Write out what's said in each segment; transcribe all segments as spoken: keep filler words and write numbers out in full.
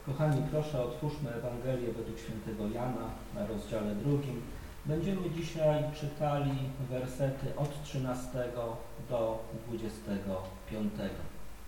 Kochani, proszę, otwórzmy Ewangelię według świętego Jana na rozdziale drugim. Będziemy dzisiaj czytali wersety od trzynastego do dwudziestego piątego.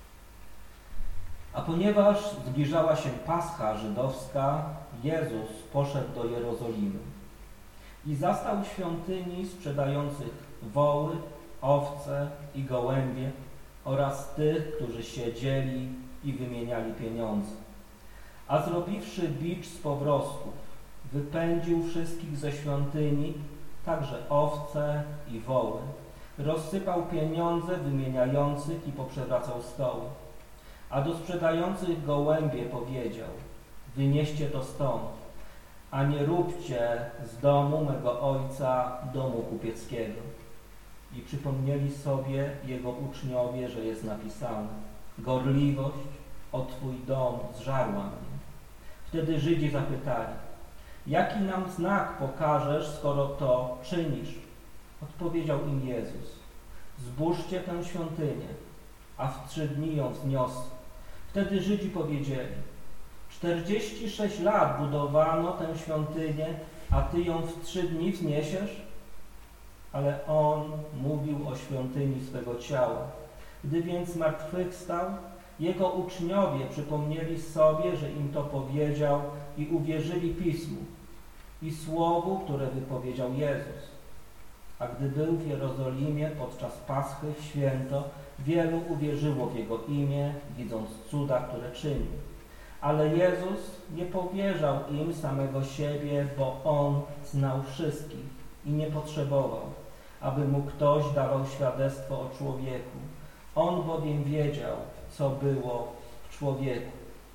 A ponieważ zbliżała się Pascha żydowska, Jezus poszedł do Jerozolimy i zastał w świątyni sprzedających woły, owce i gołębie oraz tych, którzy siedzieli i wymieniali pieniądze. A zrobiwszy bicz z powrozków, wypędził wszystkich ze świątyni, także owce i woły. Rozsypał pieniądze wymieniających i poprzewracał stoły. A do sprzedających gołębie powiedział: wynieście to stąd, a nie róbcie z domu mego ojca domu kupieckiego. I przypomnieli sobie jego uczniowie, że jest napisane: gorliwość o Twój dom zżarła mnie. Wtedy Żydzi zapytali: jaki nam znak pokażesz, skoro to czynisz? Odpowiedział im Jezus: zburzcie tę świątynię, a w trzy dni ją wzniosę. Wtedy Żydzi powiedzieli: czterdzieści sześć lat budowano tę świątynię, a Ty ją w trzy dni wzniesiesz? Ale On mówił o świątyni swego ciała. Gdy więc zmartwychwstał, Jego uczniowie przypomnieli sobie, że im to powiedział i uwierzyli Pismu i Słowu, które wypowiedział Jezus. A gdy był w Jerozolimie podczas Paschy w święto, wielu uwierzyło w Jego imię, widząc cuda, które czynił. Ale Jezus nie powierzał im samego siebie, bo On znał wszystkich i nie potrzebował, aby Mu ktoś dawał świadectwo o człowieku. On bowiem wiedział, co było w człowieku.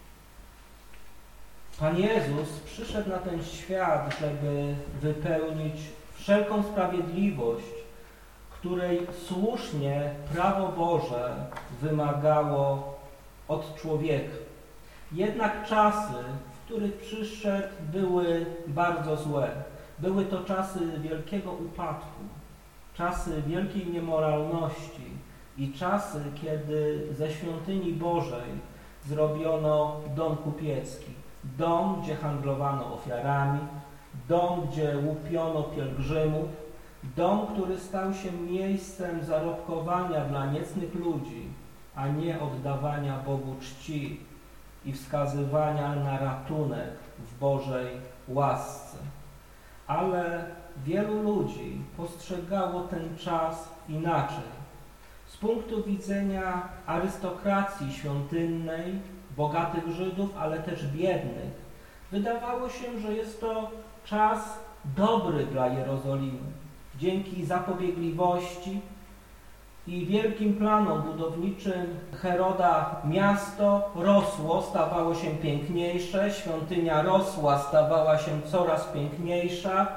Pan Jezus przyszedł na ten świat, żeby wypełnić wszelką sprawiedliwość, której słusznie prawo Boże wymagało od człowieka. Jednak czasy, w których przyszedł, były bardzo złe. Były to czasy wielkiego upadku, czasy wielkiej niemoralności i czasy, kiedy ze świątyni Bożej zrobiono dom kupiecki. Dom, gdzie handlowano ofiarami, dom, gdzie łupiono pielgrzymów, dom, który stał się miejscem zarobkowania dla niecnych ludzi, a nie oddawania Bogu czci i wskazywania na ratunek w Bożej łasce. Ale wielu ludzi postrzegało ten czas inaczej. Z punktu widzenia arystokracji świątynnej, bogatych Żydów, ale też biednych, wydawało się, że jest to czas dobry dla Jerozolimy. Dzięki zapobiegliwości i wielkim planom budowniczym Heroda miasto rosło, stawało się piękniejsze, świątynia rosła, stawała się coraz piękniejsza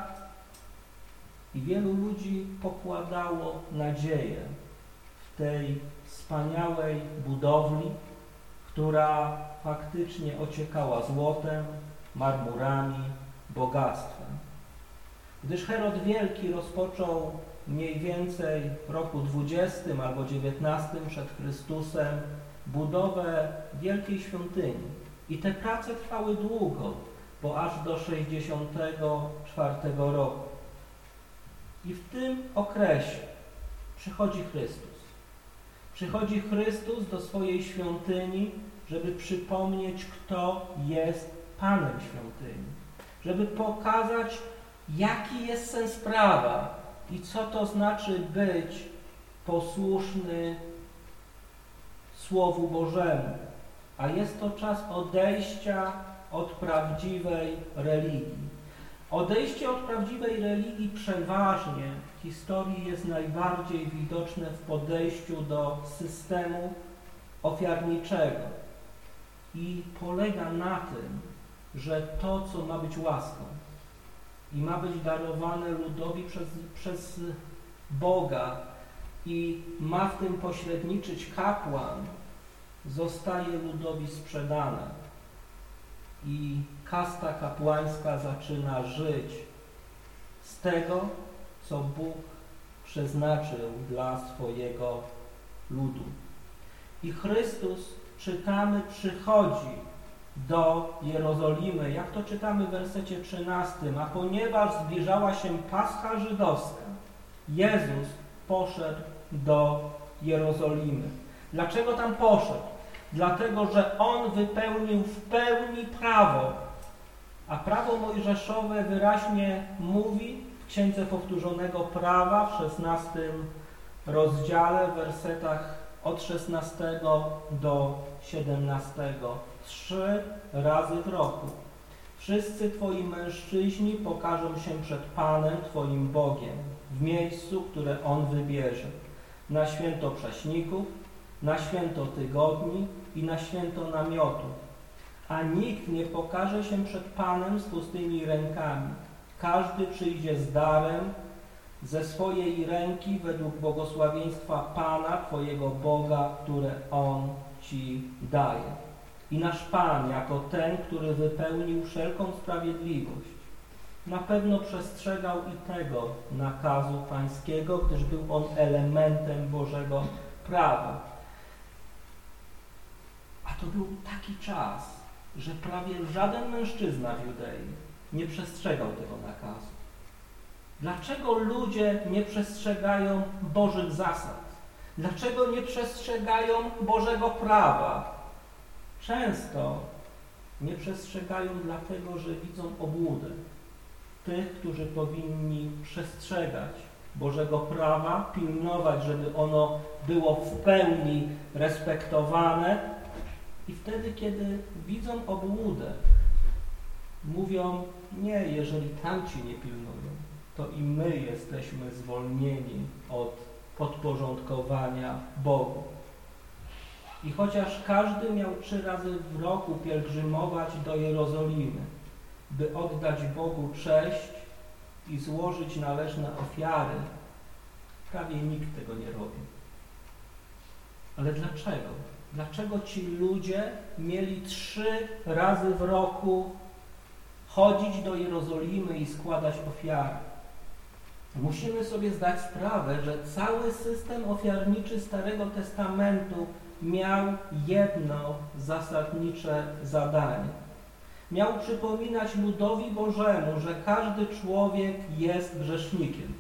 i wielu ludzi pokładało nadzieję w tej wspaniałej budowli, która faktycznie ociekała złotem, marmurami, bogactwem. Gdyż Herod Wielki rozpoczął mniej więcej w roku dwudziestym albo dziewiętnastym przed Chrystusem budowę wielkiej świątyni. I te prace trwały długo, bo aż do sześćdziesiątego czwartego roku. I w tym okresie przychodzi Chrystus. Przychodzi Chrystus do swojej świątyni, żeby przypomnieć, kto jest Panem świątyni. Żeby pokazać, jaki jest sens prawa i co to znaczy być posłuszny Słowu Bożemu. A jest to czas odejścia od prawdziwej religii. Odejście od prawdziwej religii przeważnie w historii jest najbardziej widoczne w podejściu do systemu ofiarniczego i polega na tym, że to, co ma być łaską i ma być darowane ludowi przez, przez Boga i ma w tym pośredniczyć kapłan, zostaje ludowi sprzedane. I kasta kapłańska zaczyna żyć z tego, co Bóg przeznaczył dla swojego ludu. I Chrystus, czytamy, przychodzi do Jerozolimy, jak to czytamy w wersecie trzynastym, a ponieważ zbliżała się Pascha żydowska, Jezus poszedł do Jerozolimy. Dlaczego tam poszedł? Dlatego, że On wypełnił w pełni prawo, a prawo mojżeszowe wyraźnie mówi w Księdze Powtórzonego Prawa w szesnastym rozdziale, w wersetach od szesnastego do siedemnastego. Trzy razy w roku wszyscy Twoi mężczyźni pokażą się przed Panem, Twoim Bogiem, w miejscu, które On wybierze, na święto prześników, na święto tygodni i na święto namiotów. A nikt nie pokaże się przed Panem z pustymi rękami. Każdy przyjdzie z darem ze swojej ręki według błogosławieństwa Pana, Twojego Boga, które On Ci daje. I nasz Pan, jako ten, który wypełnił wszelką sprawiedliwość, na pewno przestrzegał i tego nakazu pańskiego, gdyż był on elementem Bożego prawa. A to był taki czas, że prawie żaden mężczyzna w Judei nie przestrzegał tego nakazu. Dlaczego ludzie nie przestrzegają Bożych zasad? Dlaczego nie przestrzegają Bożego prawa? Często nie przestrzegają dlatego, że widzą obłudę tych, którzy powinni przestrzegać Bożego prawa, pilnować, żeby ono było w pełni respektowane. I wtedy, kiedy widzą obłudę, mówią, nie, jeżeli tamci nie pilnują, to i my jesteśmy zwolnieni od podporządkowania Bogu. I chociaż każdy miał trzy razy w roku pielgrzymować do Jerozolimy, by oddać Bogu cześć i złożyć należne ofiary, prawie nikt tego nie robił. Ale dlaczego? Dlaczego ci ludzie mieli trzy razy w roku chodzić do Jerozolimy i składać ofiary? Musimy sobie zdać sprawę, że cały system ofiarniczy Starego Testamentu miał jedno zasadnicze zadanie. Miał przypominać ludowi Bożemu, że każdy człowiek jest grzesznikiem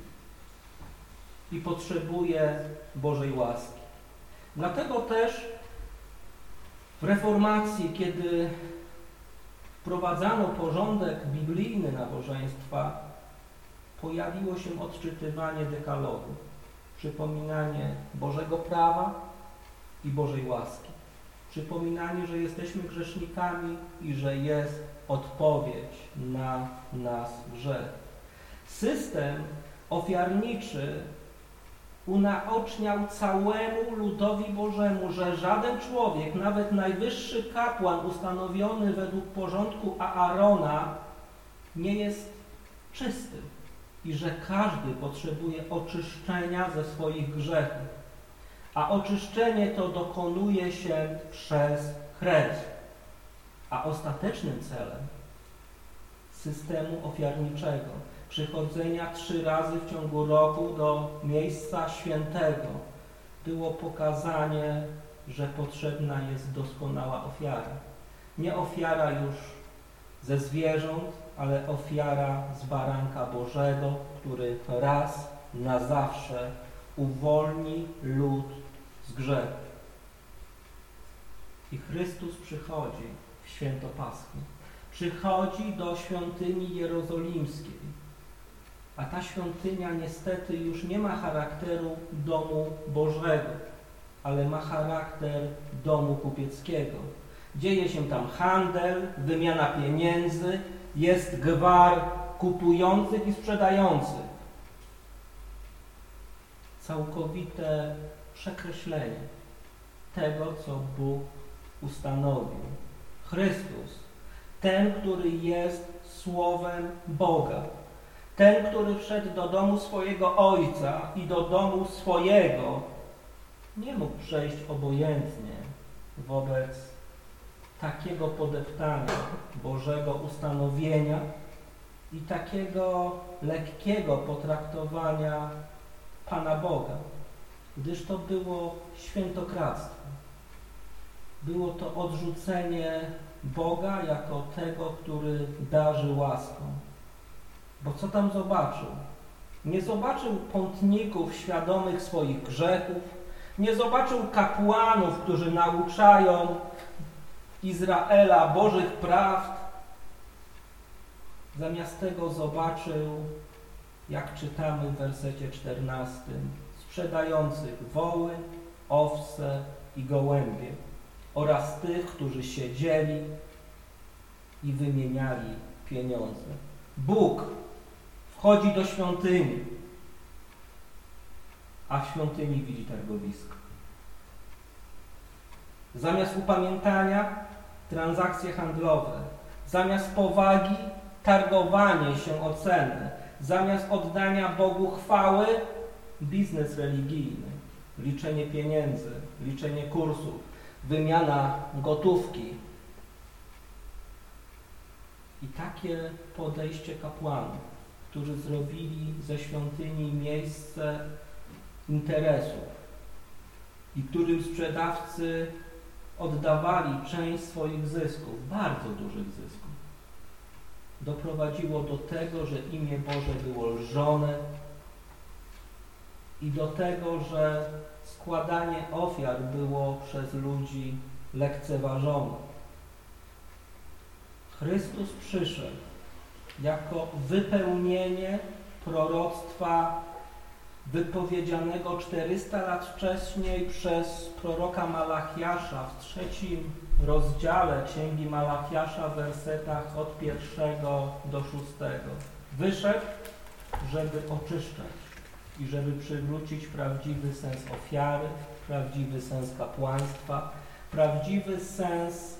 i potrzebuje Bożej łaski. Dlatego też w reformacji, kiedy wprowadzano porządek biblijny nabożeństwa, pojawiło się odczytywanie dekalogu, przypominanie Bożego prawa i Bożej łaski. Przypominanie, że jesteśmy grzesznikami i że jest odpowiedź na nasz grzech. System ofiarniczy unaoczniał całemu ludowi Bożemu, że żaden człowiek, nawet najwyższy kapłan ustanowiony według porządku Aarona, nie jest czysty i że każdy potrzebuje oczyszczenia ze swoich grzechów. A oczyszczenie to dokonuje się przez krew. A ostatecznym celem systemu ofiarniczego, przychodzenia trzy razy w ciągu roku do miejsca świętego, było pokazanie, że potrzebna jest doskonała ofiara. Nie ofiara już ze zwierząt, ale ofiara z baranka Bożego, który raz na zawsze uwolni lud z grzechu. I Chrystus przychodzi w święto Paschy. Przychodzi do świątyni jerozolimskiej. A ta świątynia niestety już nie ma charakteru domu Bożego, ale ma charakter domu kupieckiego. Dzieje się tam handel, wymiana pieniędzy, jest gwar kupujących i sprzedających. Całkowite przekreślenie tego, co Bóg ustanowił. Chrystus, ten, który jest Słowem Boga, ten, który wszedł do domu swojego Ojca i do domu swojego, nie mógł przejść obojętnie wobec takiego podeptania Bożego ustanowienia i takiego lekkiego potraktowania Pana Boga, gdyż to było świętokradztwo. Było to odrzucenie Boga jako tego, który darzy łaską. Bo co tam zobaczył? Nie zobaczył pątników świadomych swoich grzechów, nie zobaczył kapłanów, którzy nauczają Izraela Bożych prawd. Zamiast tego zobaczył, jak czytamy w wersecie czternastym, sprzedających woły, owce i gołębie oraz tych, którzy siedzieli i wymieniali pieniądze. Bóg wchodzi do świątyni, a w świątyni widzi targowisko. Zamiast upamiętania transakcje handlowe, zamiast powagi targowanie się o cenę, zamiast oddania Bogu chwały biznes religijny, liczenie pieniędzy, liczenie kursów, wymiana gotówki. I takie podejście kapłanów, którzy zrobili ze świątyni miejsce interesów i którym sprzedawcy oddawali część swoich zysków, bardzo dużych zysków, doprowadziło do tego, że imię Boże było lżone i do tego, że składanie ofiar było przez ludzi lekceważone. Chrystus przyszedł jako wypełnienie proroctwa wypowiedzianego czterysta lat wcześniej przez proroka Malachiasza w trzecim rozdziale Księgi Malachiasza w wersetach od pierwszego do szóstego. Wyszedł, żeby oczyszczać i żeby przywrócić prawdziwy sens ofiary, prawdziwy sens kapłaństwa, prawdziwy sens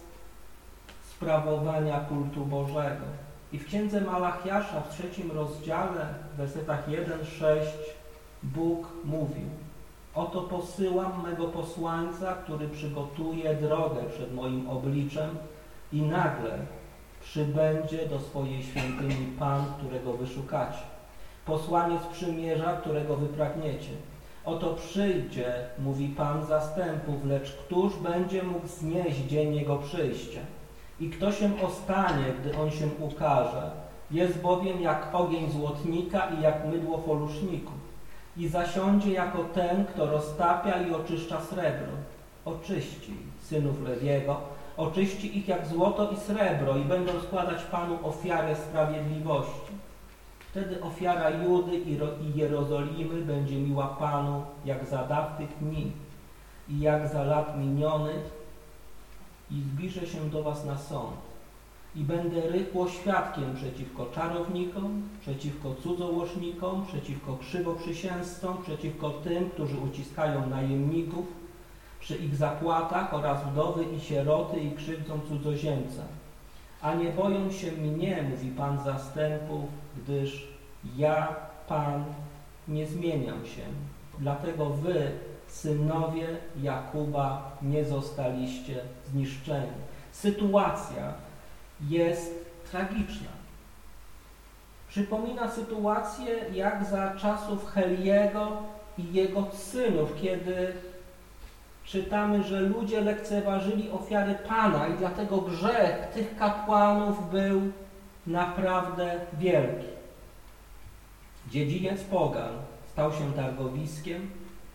sprawowania kultu Bożego. I w Księdze Malachiasza w trzecim rozdziale, w wersetach jeden sześć, Bóg mówił: oto posyłam mego posłańca, który przygotuje drogę przed moim obliczem i nagle przybędzie do swojej świątyni Pan, którego wyszukacie. Posłaniec przymierza, którego wypragniecie. Oto przyjdzie, mówi Pan zastępów, lecz któż będzie mógł znieść dzień Jego przyjścia? I kto się ostanie, gdy On się ukaże? Jest bowiem jak ogień złotnika i jak mydło foluszników. I zasiądzie jako ten, kto roztapia i oczyszcza srebro. Oczyści synów Lewiego, oczyści ich jak złoto i srebro i będą składać Panu ofiarę sprawiedliwości. Wtedy ofiara Judy i Jerozolimy będzie miła Panu jak za dawnych dni i jak za lat minionych, i zbliżę się do was na sąd i będę rychło świadkiem przeciwko czarownikom, przeciwko cudzołożnikom, przeciwko krzywoprzysięzcom, przeciwko tym, którzy uciskają najemników przy ich zapłatach oraz wdowy i sieroty i krzywdzą cudzoziemca. A nie boją się mnie, mówi Pan zastępów, gdyż ja, Pan, nie zmieniam się. Dlatego wy, synowie Jakuba, nie zostaliście zniszczeni. Sytuacja jest tragiczna. Przypomina sytuację jak za czasów Heliego i jego synów, kiedy czytamy, że ludzie lekceważyli ofiary Pana i dlatego grzech tych kapłanów był naprawdę wielki. Dziedziniec pogan stał się targowiskiem,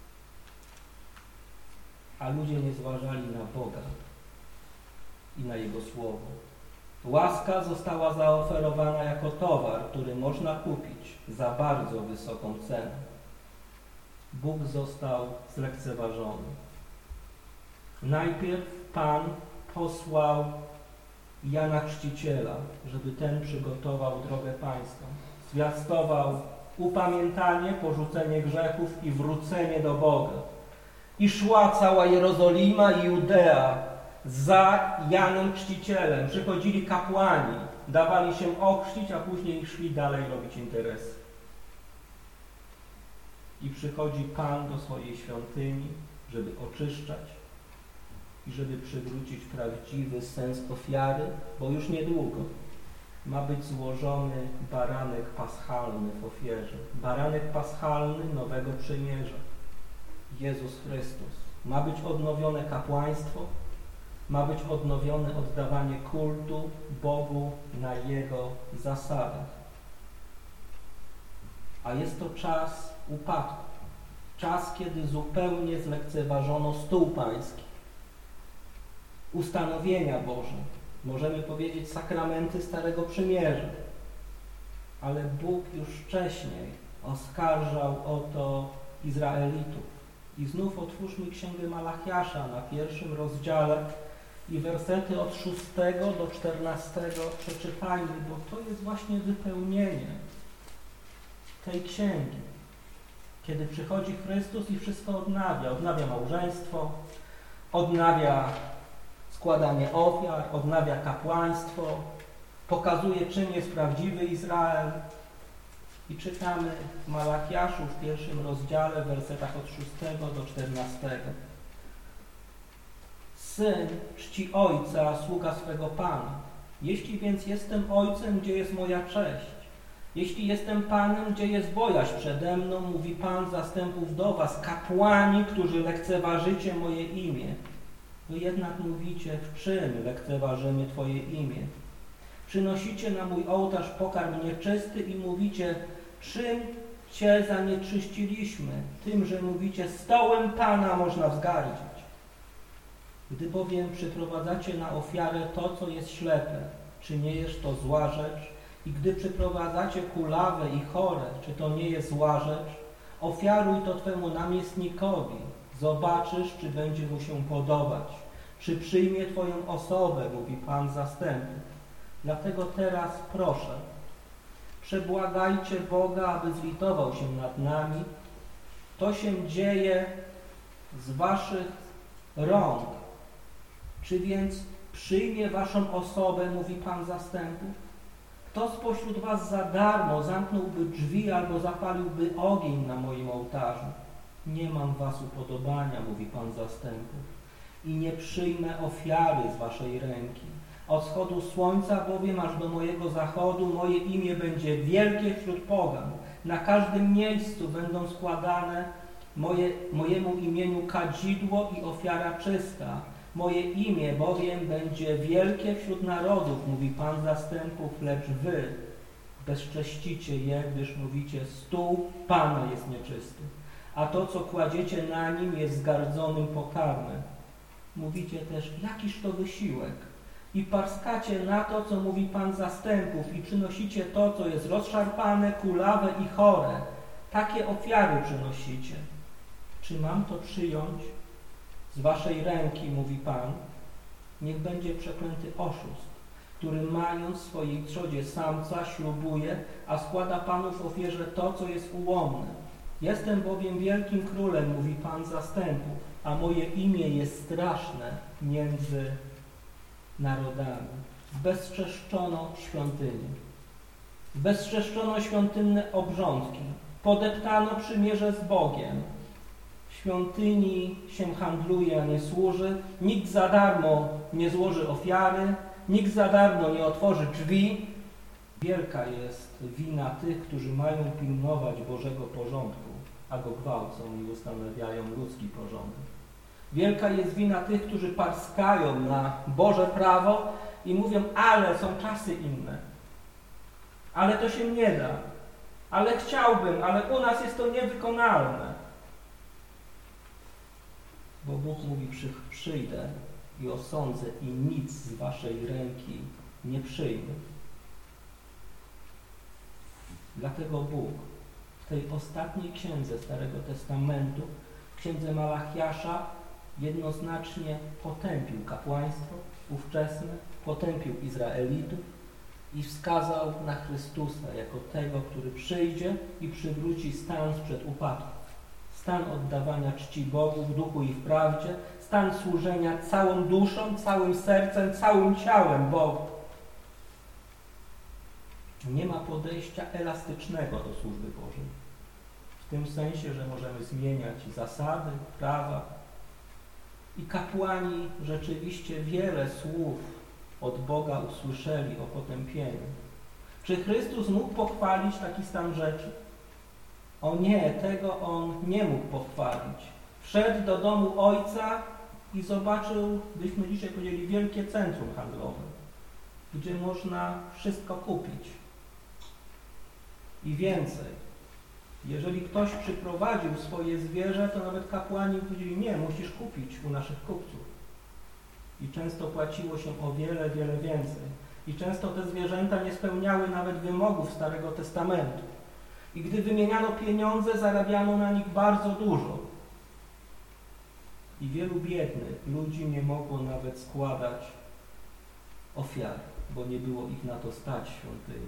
a ludzie nie zważali na Boga i na Jego Słowo. Łaska została zaoferowana jako towar, który można kupić za bardzo wysoką cenę. Bóg został zlekceważony. Najpierw Pan posłał Jana Chrzciciela, żeby ten przygotował drogę pańską. Zwiastował upamiętanie, porzucenie grzechów i wrócenie do Boga. I szła cała Jerozolima i Judea za Janem Chrzcicielem. Przychodzili kapłani, dawali się ochrzcić, a później szli dalej robić interesy. I przychodzi Pan do swojej świątyni, żeby oczyszczać i żeby przywrócić prawdziwy sens ofiary, bo już niedługo ma być złożony baranek paschalny w ofierze. Baranek paschalny nowego przymierza. Jezus Chrystus. Ma być odnowione kapłaństwo, Ma być odnowione oddawanie kultu Bogu na Jego zasadach. A jest to czas upadku. Czas, kiedy zupełnie zlekceważono stół pański. Ustanowienia Boże. Możemy powiedzieć sakramenty Starego Przymierza. Ale Bóg już wcześniej oskarżał o to Izraelitów. I znów otwórzmy Księgę Malachiasza na pierwszym rozdziale i wersety od szóstego do czternastego przeczytajmy, bo to jest właśnie wypełnienie tej księgi. Kiedy przychodzi Chrystus i wszystko odnawia. Odnawia małżeństwo, odnawia składanie ofiar, odnawia kapłaństwo, pokazuje, czym jest prawdziwy Izrael. I czytamy w Malachiaszu w pierwszym rozdziale, w wersetach od szóstego do czternastego. Syn czci ojca, a sługa swego Pana. Jeśli więc jestem ojcem, gdzie jest moja cześć? Jeśli jestem Panem, gdzie jest bojaźń przede mną, mówi Pan zastępów do was, kapłani, którzy lekceważycie moje imię. Wy jednak mówicie, w czym lekceważymy Twoje imię? Przynosicie na mój ołtarz pokarm nieczysty i mówicie, czym Cię zanieczyściliśmy? Tym, że mówicie, stołem Pana można wzgardzić. Gdy bowiem przyprowadzacie na ofiarę to, co jest ślepe, czy nie jest to zła rzecz? I gdy przyprowadzacie kulawę i chore, czy to nie jest zła rzecz? Ofiaruj to Twemu namiestnikowi. Zobaczysz, czy będzie mu się podobać. Czy przyjmie Twoją osobę, mówi Pan zastępów. Dlatego teraz proszę, przebłagajcie Boga, aby zlitował się nad nami. To się dzieje z waszych rąk. Czy więc przyjmie waszą osobę, mówi Pan zastępów? Kto spośród was za darmo zamknąłby drzwi albo zapaliłby ogień na moim ołtarzu? Nie mam was upodobania, mówi Pan zastępów, i nie przyjmę ofiary z waszej ręki. Od wschodu słońca bowiem aż do mojego zachodu moje imię będzie wielkie wśród pogan. Na każdym miejscu będą składane moje, mojemu imieniu kadzidło i ofiara czysta. Moje imię bowiem będzie wielkie wśród narodów, mówi Pan zastępów, lecz wy bezcześcicie je, gdyż mówicie, stół Pana jest nieczysty, a to, co kładziecie na nim, jest zgardzonym pokarmem. Mówicie też, jakiż to wysiłek, i parskacie na to, co mówi Pan zastępów, i przynosicie to, co jest rozszarpane, kulawe i chore. Takie ofiary przynosicie. Czy mam to przyjąć z waszej ręki, mówi Pan? Niech będzie przeklęty oszust, który mając w swojej trzodzie samca ślubuje, a składa Panu w ofierze to, co jest ułomne. Jestem bowiem wielkim królem, mówi Pan zastępów, a moje imię jest straszne między narodami. Bezczeszczono świątynię. Bezczeszczono świątynne obrządki. Podeptano przymierze z Bogiem. W świątyni się handluje, a nie służy. Nikt za darmo nie złoży ofiary. Nikt za darmo nie otworzy drzwi. Wielka jest wina tych, którzy mają pilnować Bożego porządku, a go gwałcą i ustanawiają ludzki porządek. Wielka jest wina tych, którzy parskają na Boże prawo i mówią, ale są czasy inne. Ale to się nie da. Ale chciałbym, ale u nas jest to niewykonalne. Bo Bóg mówi, przy, przyjdę i osądzę i nic z waszej ręki nie przyjmę. Dlatego Bóg w tej ostatniej księdze Starego Testamentu, w księdze Malachiasza, jednoznacznie potępił kapłaństwo ówczesne, potępił Izraelitów i wskazał na Chrystusa jako tego, który przyjdzie i przywróci stan sprzed upadku. Stan oddawania czci Bogu w duchu i w prawdzie, stan służenia całą duszą, całym sercem, całym ciałem Bogu. Nie ma podejścia elastycznego do służby Bożej. W tym sensie, że możemy zmieniać zasady, prawa. I kapłani rzeczywiście wiele słów od Boga usłyszeli o potępieniu. Czy Chrystus mógł pochwalić taki stan rzeczy? O nie, tego On nie mógł pochwalić. Wszedł do domu Ojca i zobaczył, byśmy dzisiaj powiedzieli, wielkie centrum handlowe, gdzie można wszystko kupić. I więcej. Jeżeli ktoś przyprowadził swoje zwierzę, to nawet kapłani powiedzieli, nie, musisz kupić u naszych kupców. I często płaciło się o wiele, wiele więcej. I często te zwierzęta nie spełniały nawet wymogów Starego Testamentu. I gdy wymieniano pieniądze, zarabiano na nich bardzo dużo. I wielu biednych ludzi nie mogło nawet składać ofiar, bo nie było ich na to stać w świątyni.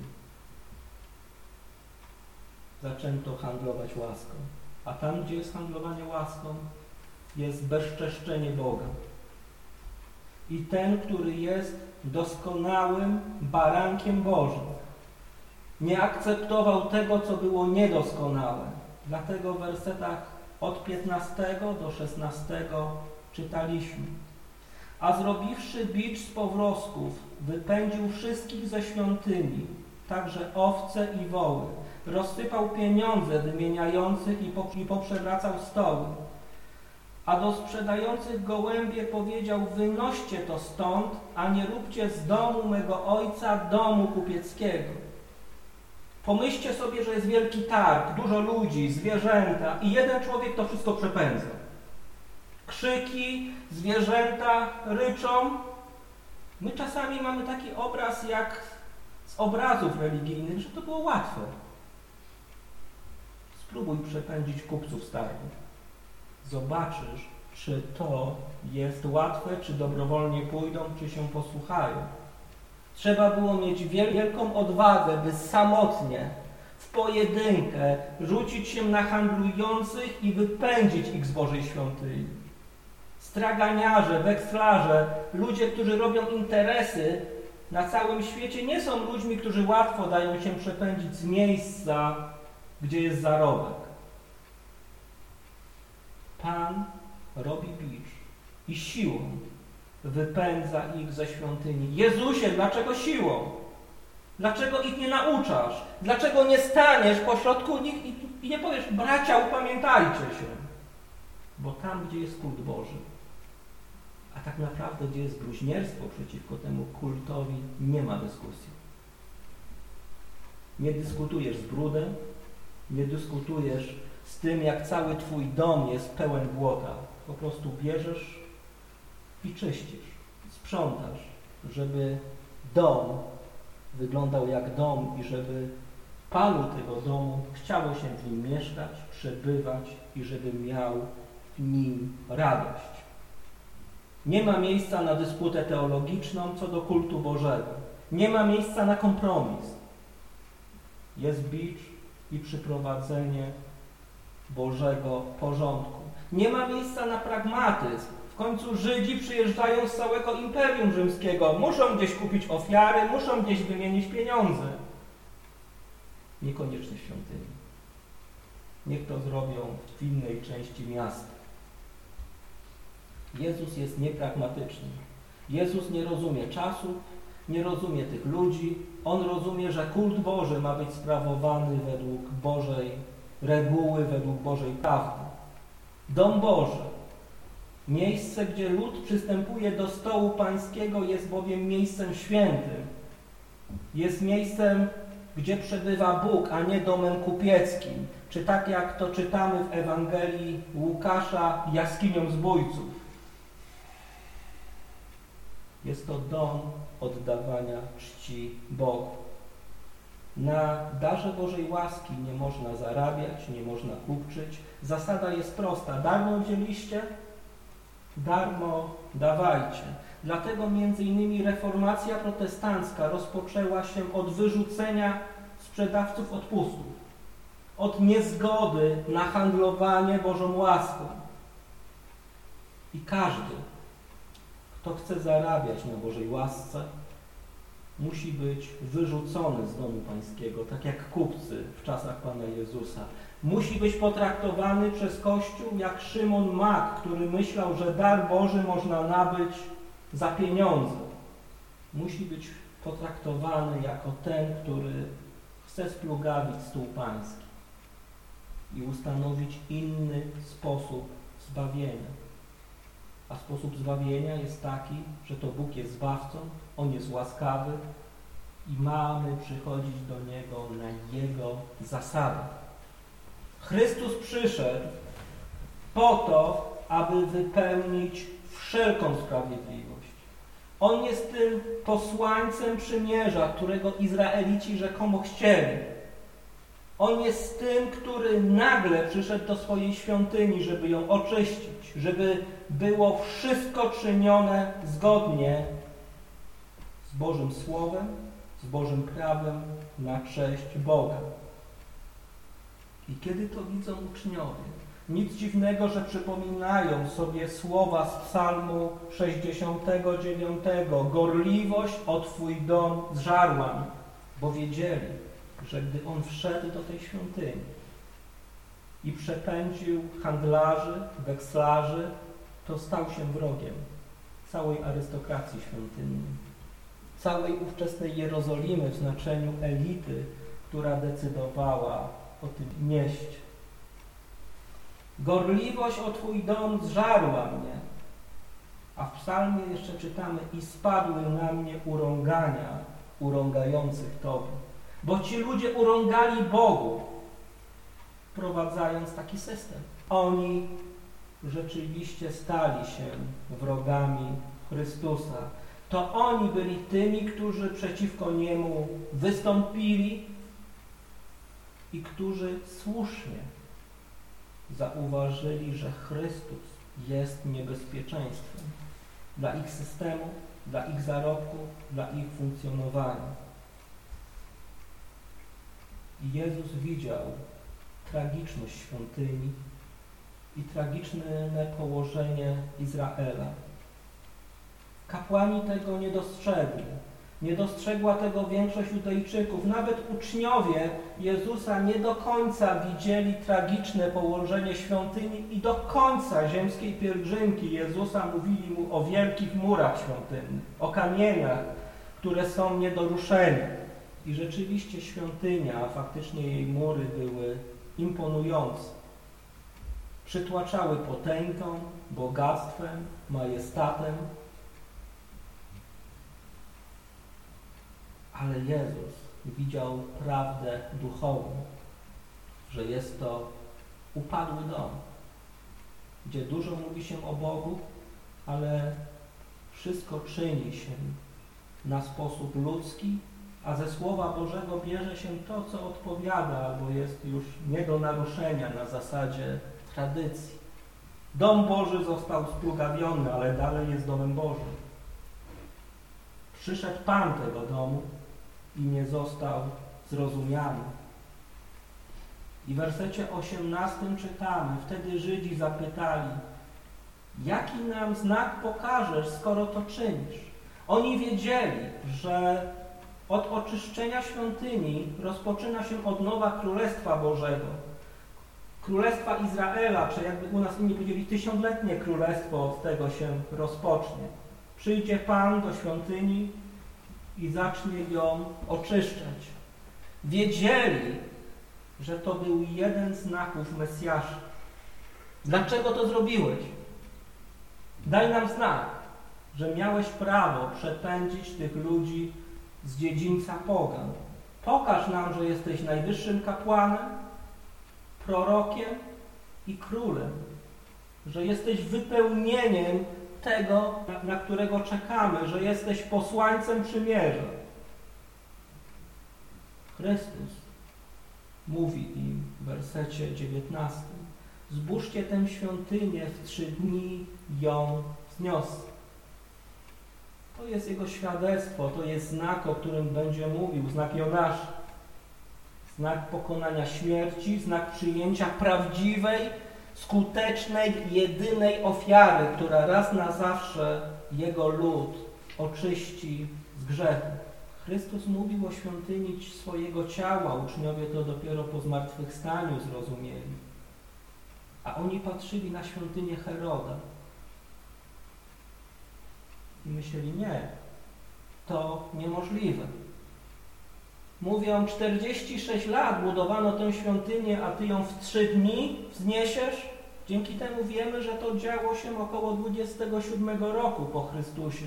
Zaczęto handlować łaską. A tam, gdzie jest handlowanie łaską, jest bezczeszczenie Boga. I ten, który jest doskonałym barankiem Bożym, nie akceptował tego, co było niedoskonałe. Dlatego w wersetach od piętnastego do szesnastego czytaliśmy. A zrobiwszy bicz z powrozków, wypędził wszystkich ze świątyni, także owce i woły. Rozsypał pieniądze wymieniających i, po, i poprzewracał stoły. A do sprzedających gołębie powiedział, wynoście to stąd, a nie róbcie z domu mego ojca domu kupieckiego. Pomyślcie sobie, że jest wielki targ, dużo ludzi, zwierzęta i jeden człowiek to wszystko przepędza. Krzyki, zwierzęta ryczą. My czasami mamy taki obraz jak z obrazów religijnych, że to było łatwe. Spróbuj przepędzić kupców z targu. Zobaczysz, czy to jest łatwe, czy dobrowolnie pójdą, czy się posłuchają. Trzeba było mieć wielką odwagę, by samotnie, w pojedynkę, rzucić się na handlujących i wypędzić ich z Bożej świątyni. Straganiarze, wekslarze, ludzie, którzy robią interesy na całym świecie, nie są ludźmi, którzy łatwo dają się przepędzić z miejsca, gdzie jest zarobek. Pan robi bicz i siłą wypędza ich ze świątyni. Jezusie, dlaczego siłą? Dlaczego ich nie nauczasz? Dlaczego nie staniesz pośrodku nich i, i nie powiesz, bracia, upamiętajcie się? Bo tam, gdzie jest kult Boży, a tak naprawdę, gdzie jest bluźnierstwo przeciwko temu kultowi, nie ma dyskusji. Nie dyskutujesz z brudem, nie dyskutujesz z tym, jak cały twój dom jest pełen błota. Po prostu bierzesz i czyścisz, sprzątasz, żeby dom wyglądał jak dom i żeby Panu tego domu chciało się w nim mieszkać, przebywać i żeby miał w nim radość. Nie ma miejsca na dysputę teologiczną co do kultu Bożego. Nie ma miejsca na kompromis. Jest bicz i przyprowadzenie Bożego porządku. Nie ma miejsca na pragmatyzm. W końcu Żydzi przyjeżdżają z całego Imperium Rzymskiego. Muszą gdzieś kupić ofiary, muszą gdzieś wymienić pieniądze. Niekoniecznie świątyni. Niech to zrobią w innej części miasta. Jezus jest niepragmatyczny. Jezus nie rozumie czasu, nie rozumie tych ludzi. On rozumie, że kult Boży ma być sprawowany według Bożej reguły, według Bożej prawdy. Dom Boży, miejsce, gdzie lud przystępuje do stołu pańskiego, jest bowiem miejscem świętym. Jest miejscem, gdzie przebywa Bóg, a nie domem kupieckim. Czy tak jak to czytamy w Ewangelii Łukasza, jaskinią zbójców. Jest to dom oddawania czci Bogu. Na darze Bożej łaski nie można zarabiać, nie można kupczyć. Zasada jest prosta. Darmo wzięliście, darmo dawajcie. Dlatego między innymi reformacja protestancka rozpoczęła się od wyrzucenia sprzedawców odpustów, od niezgody na handlowanie Bożą łaską. I każdy, kto chce zarabiać na Bożej łasce, musi być wyrzucony z domu pańskiego, tak jak kupcy w czasach Pana Jezusa. Musi być potraktowany przez Kościół jak Szymon Mak, który myślał, że dar Boży można nabyć za pieniądze. Musi być potraktowany jako ten, który chce splugawić stół pański i ustanowić inny sposób zbawienia. A sposób zbawienia jest taki, że to Bóg jest zbawcą, On jest łaskawy i mamy przychodzić do Niego na Jego zasadach. Chrystus przyszedł po to, aby wypełnić wszelką sprawiedliwość. On jest tym posłańcem przymierza, którego Izraelici rzekomo chcieli. On jest tym, który nagle przyszedł do swojej świątyni, żeby ją oczyścić, żeby było wszystko czynione zgodnie z Bożym Słowem, z Bożym prawem na cześć Boga. I kiedy to widzą uczniowie, nic dziwnego, że przypominają sobie słowa z Psalmu sześćdziesiątego dziewiątego. Gorliwość o Twój dom zżarła, bo wiedzieli, że gdy On wszedł do tej świątyni i przepędził handlarzy, wekslarzy, to stał się wrogiem całej arystokracji świątynnej, całej ówczesnej Jerozolimy w znaczeniu elity, która decydowała o tym mieście. Gorliwość o Twój dom zżarła mnie. A w psalmie jeszcze czytamy: i spadły na mnie urągania urągających Tobie. Bo ci ludzie urągali Bogu, wprowadzając taki system. Oni rzeczywiście stali się wrogami Chrystusa. To oni byli tymi, którzy przeciwko Niemu wystąpili i którzy słusznie zauważyli, że Chrystus jest niebezpieczeństwem dla ich systemu, dla ich zarobku, dla ich funkcjonowania. I Jezus widział tragiczność świątyni i tragiczne położenie Izraela. Kapłani tego nie dostrzegli. Nie dostrzegła tego większość Judejczyków. Nawet uczniowie Jezusa nie do końca widzieli tragiczne położenie świątyni i do końca ziemskiej pielgrzymki Jezusa mówili mu o wielkich murach świątynnych, o kamieniach, które są nie do ruszenia. I rzeczywiście świątynia, a faktycznie jej mury były imponujące. Przytłaczały potęgą, bogactwem, majestatem. Ale Jezus widział prawdę duchową, że jest to upadły dom, gdzie dużo mówi się o Bogu, ale wszystko czyni się na sposób ludzki, a ze Słowa Bożego bierze się to, co odpowiada, albo jest już nie do naruszenia na zasadzie tradycji. Dom Boży został splugawiony, ale dalej jest domem Bożym. Przyszedł Pan tego domu i nie został zrozumiany. I w wersecie osiemnastym czytamy: wtedy Żydzi zapytali: jaki nam znak pokażesz, skoro to czynisz? Oni wiedzieli, że od oczyszczenia świątyni rozpoczyna się odnowa Królestwa Bożego. Królestwa Izraela, czy jakby u nas inni powiedzieli, tysiącletnie królestwo od tego się rozpocznie. Przyjdzie Pan do świątyni i zacznie ją oczyszczać. Wiedzieli, że to był jeden z znaków Mesjasza. Dlaczego to zrobiłeś? Daj nam znak, że miałeś prawo przepędzić tych ludzi z dziedzińca pogan. Pokaż nam, że jesteś najwyższym kapłanem, prorokiem i królem, że jesteś wypełnieniem tego, na którego czekamy, że jesteś posłańcem przymierza. Chrystus mówi im w wersecie dziewiętnastym: zbóżcie tę świątynię, w trzy dni ją wzniosę. To jest Jego świadectwo, to jest znak, o którym będzie mówił, znak Jonasza. Znak pokonania śmierci, znak przyjęcia prawdziwej, skutecznej, jedynej ofiary, która raz na zawsze Jego lud oczyści z grzechu. Chrystus mówił o świątyni swojego ciała, uczniowie to dopiero po zmartwychwstaniu zrozumieli. A oni patrzyli na świątynię Heroda i myśleli: nie, to niemożliwe. Mówią: czterdzieści sześć lat budowano tę świątynię, a Ty ją w trzy dni wzniesiesz? Dzięki temu wiemy, że to działo się około dwudziestego siódmego roku po Chrystusie.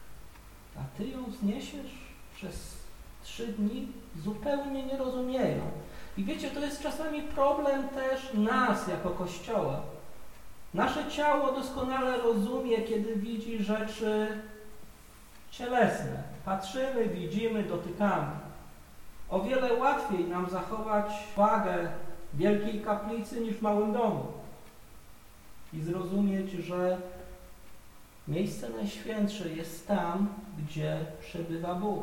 A Ty ją zniesiesz przez trzy dni? Zupełnie nie rozumieją. I wiecie, to jest czasami problem też nas jako Kościoła. Nasze ciało doskonale rozumie, kiedy widzi rzeczy cielesne. Patrzymy, widzimy, dotykamy. O wiele łatwiej nam zachować wagę wielkiej kaplicy niż w małym domu. I zrozumieć, że miejsce najświętsze jest tam, gdzie przebywa Bóg.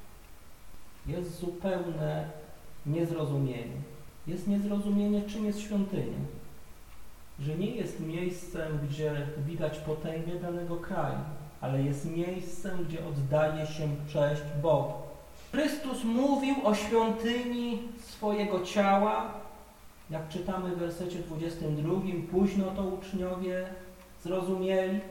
Jest zupełne niezrozumienie. Jest niezrozumienie, czym jest świątynia. Że nie jest miejscem, gdzie widać potęgę danego kraju, ale jest miejscem, gdzie oddaje się cześć Bogu. Chrystus mówił o świątyni swojego ciała, jak czytamy w wersecie dwudziestym drugim, późno to uczniowie zrozumieli,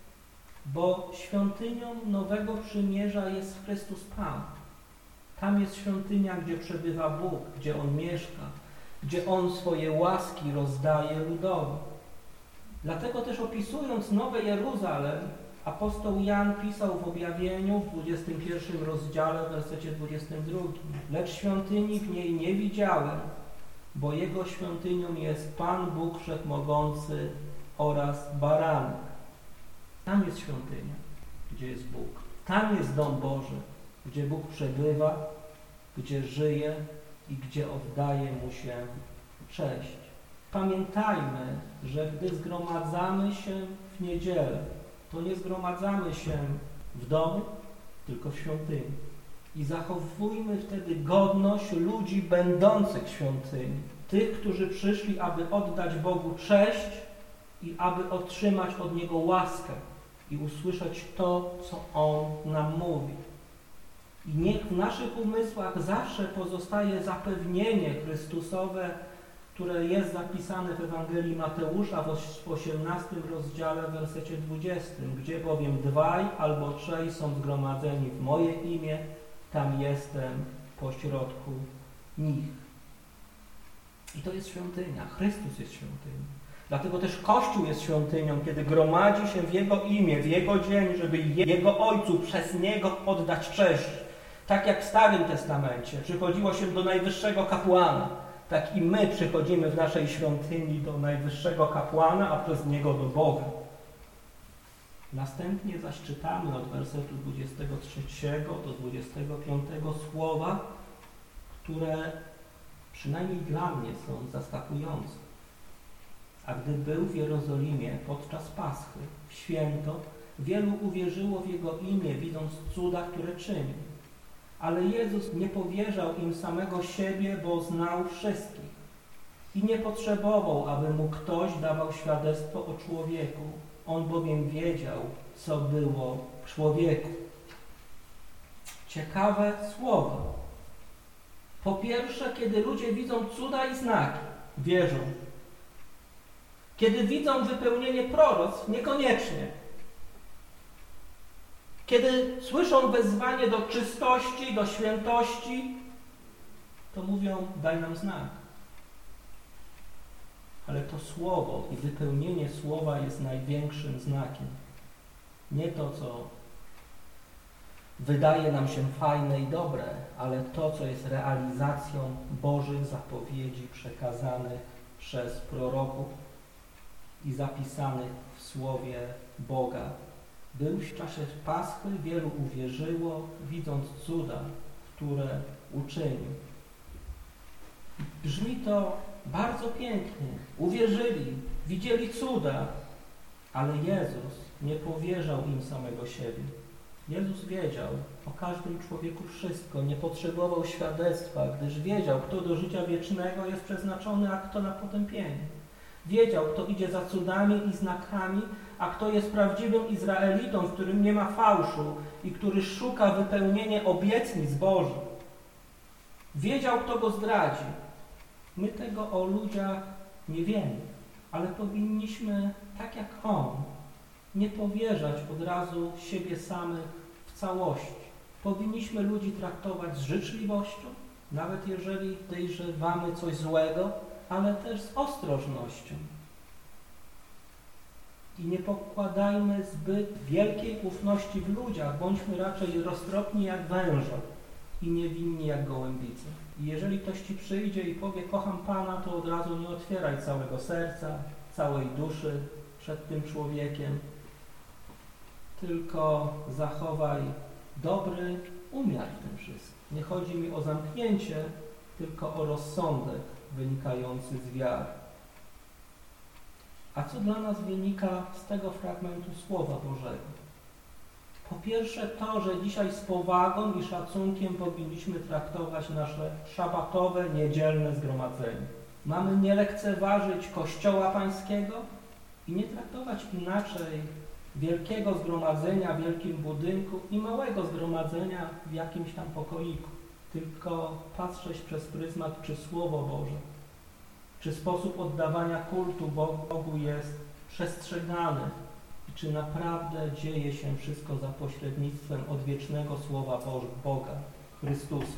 bo świątynią nowego przymierza jest Chrystus Pan. Tam jest świątynia, gdzie przebywa Bóg, gdzie On mieszka, gdzie On swoje łaski rozdaje ludowi. Dlatego też opisując Nowe Jeruzalem, apostoł Jan pisał w objawieniu w dwudziestym pierwszym rozdziale, w wersecie dwudziestym drugim. Lecz świątyni w niej nie widziałem, bo Jego świątynią jest Pan Bóg Wszechmogący oraz Baranek. Tam jest świątynia, gdzie jest Bóg. Tam jest dom Boży, gdzie Bóg przebywa, gdzie żyje i gdzie oddaje Mu się cześć. Pamiętajmy, że gdy zgromadzamy się w niedzielę, to nie zgromadzamy się w domu, tylko w świątyni. I zachowujmy wtedy godność ludzi będących w świątyni. Tych, którzy przyszli, aby oddać Bogu cześć i aby otrzymać od Niego łaskę i usłyszeć to, co On nam mówi. I niech w naszych umysłach zawsze pozostaje zapewnienie Chrystusowe, które jest zapisane w Ewangelii Mateusza w osiemnastym rozdziale, w wersecie dwudziestym, gdzie bowiem dwaj albo trzej są zgromadzeni w moje imię, tam jestem pośrodku nich. I to jest świątynia. Chrystus jest świątynią. Dlatego też Kościół jest świątynią, kiedy gromadzi się w Jego imię, w Jego dzień, żeby Jego Ojcu przez Niego oddać cześć. Tak jak w Starym Testamencie przychodziło się do najwyższego kapłana, tak i my przychodzimy w naszej świątyni do najwyższego kapłana, a przez Niego do Boga. Następnie zaś czytamy od wersetu dwudziestego trzeciego do dwudziestego piątego słowa, które przynajmniej dla mnie są zaskakujące. A gdy był w Jerozolimie podczas Paschy, w święto, wielu uwierzyło w Jego imię, widząc cuda, które czynił. Ale Jezus nie powierzał im samego siebie, bo znał wszystkich i nie potrzebował, aby mu ktoś dawał świadectwo o człowieku. On bowiem wiedział, co było w człowieku. Ciekawe słowa. Po pierwsze, kiedy ludzie widzą cuda i znaki, wierzą. Kiedy widzą wypełnienie proroctw, niekoniecznie. Kiedy słyszą wezwanie do czystości, do świętości, to mówią, daj nam znak. Ale to słowo i wypełnienie słowa jest największym znakiem. Nie to, co wydaje nam się fajne i dobre, ale to, co jest realizacją Bożych zapowiedzi przekazanych przez proroków i zapisanych w Słowie Boga. Był w czasie Paschy, wielu uwierzyło, widząc cuda, które uczynił. Brzmi to bardzo pięknie. Uwierzyli, widzieli cuda, ale Jezus nie powierzał im samego siebie. Jezus wiedział o każdym człowieku wszystko, nie potrzebował świadectwa, gdyż wiedział, kto do życia wiecznego jest przeznaczony, a kto na potępienie. Wiedział, kto idzie za cudami i znakami, a kto jest prawdziwym Izraelitą, w którym nie ma fałszu i który szuka wypełnienia obietnic Bożych. Wiedział, kto go zdradzi. My tego o ludziach nie wiemy, ale powinniśmy, tak jak On, nie powierzać od razu siebie samych w całości. Powinniśmy ludzi traktować z życzliwością, nawet jeżeli podejrzewamy coś złego, ale też z ostrożnością. I nie pokładajmy zbyt wielkiej ufności w ludziach, bądźmy raczej roztropni jak węże i niewinni jak gołębice. I jeżeli ktoś ci przyjdzie i powie, kocham Pana, to od razu nie otwieraj całego serca, całej duszy przed tym człowiekiem, tylko zachowaj dobry umiar w tym wszystkim. Nie chodzi mi o zamknięcie, tylko o rozsądek wynikający z wiary. A co dla nas wynika z tego fragmentu Słowa Bożego? Po pierwsze to, że dzisiaj z powagą i szacunkiem powinniśmy traktować nasze szabatowe, niedzielne zgromadzenie. Mamy nie lekceważyć Kościoła Pańskiego i nie traktować inaczej wielkiego zgromadzenia w wielkim budynku i małego zgromadzenia w jakimś tam pokoiku, tylko patrzeć przez pryzmat, czy Słowo Boże, czy sposób oddawania kultu Bogu jest przestrzegany i czy naprawdę dzieje się wszystko za pośrednictwem odwiecznego Słowa Boga, Chrystusa.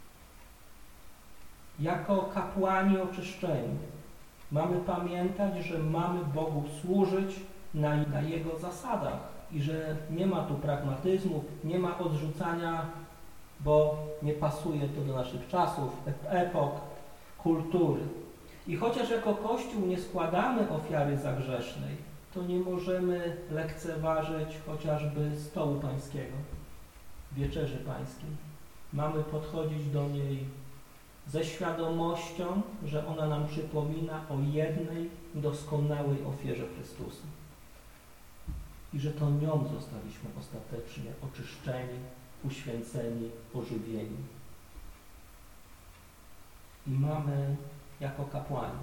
Jako kapłani oczyszczeni mamy pamiętać, że mamy Bogu służyć na, na Jego zasadach i że nie ma tu pragmatyzmu, nie ma odrzucania, bo nie pasuje to do naszych czasów, epok, kultury. I chociaż jako Kościół nie składamy ofiary zagrzesznej, to nie możemy lekceważyć chociażby stołu pańskiego, wieczerzy pańskiej. Mamy podchodzić do niej ze świadomością, że ona nam przypomina o jednej doskonałej ofierze Chrystusa. I że to nią zostaliśmy ostatecznie oczyszczeni, uświęceni, ożywieni. I mamy jako kapłani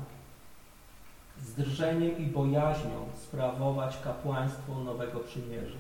z drżeniem i bojaźnią sprawować kapłaństwo Nowego Przymierza.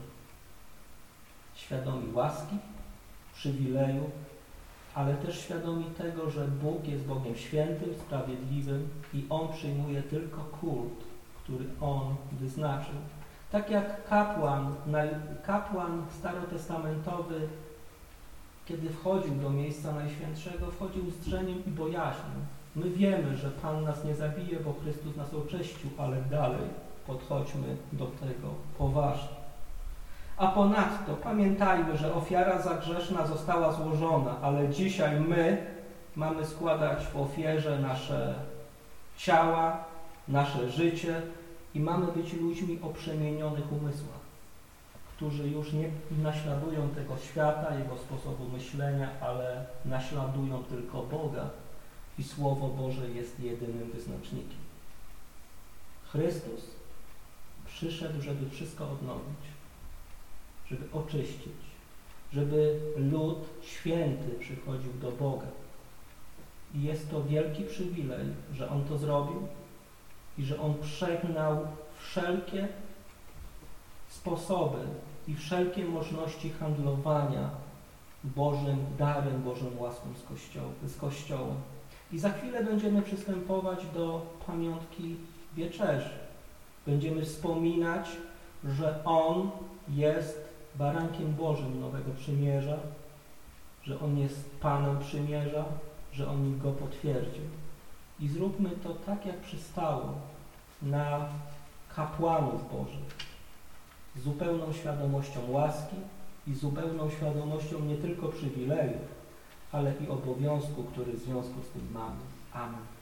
Świadomi łaski, przywileju, ale też świadomi tego, że Bóg jest Bogiem świętym, sprawiedliwym i On przyjmuje tylko kult, który On wyznaczył. Tak jak kapłan, kapłan starotestamentowy, kiedy wchodził do miejsca Najświętszego, wchodził z drżeniem i bojaźnią. My wiemy, że Pan nas nie zabije, bo Chrystus nas oczyścił, ale dalej podchodźmy do tego poważnie. A ponadto pamiętajmy, że ofiara zagrzeszna została złożona, ale dzisiaj my mamy składać w ofierze nasze ciała, nasze życie i mamy być ludźmi o przemienionych umysłach, którzy już nie naśladują tego świata, jego sposobu myślenia, ale naśladują tylko Boga i Słowo Boże jest jedynym wyznacznikiem. Chrystus przyszedł, żeby wszystko odnowić, żeby oczyścić, żeby lud święty przychodził do Boga. I jest to wielki przywilej, że On to zrobił i że On przegnał wszelkie sposoby i wszelkie możliwości handlowania Bożym darem, Bożą łaską z, kościoł, z Kościołem. I za chwilę będziemy przystępować do pamiątki wieczerzy. Będziemy wspominać, że On jest barankiem Bożym Nowego Przymierza, że On jest Panem Przymierza, że On Go potwierdził. I zróbmy to tak, jak przystało na kapłanów Bożych, z zupełną świadomością łaski i zupełną świadomością nie tylko przywilejów, ale i obowiązku, który w związku z tym mamy. Amen.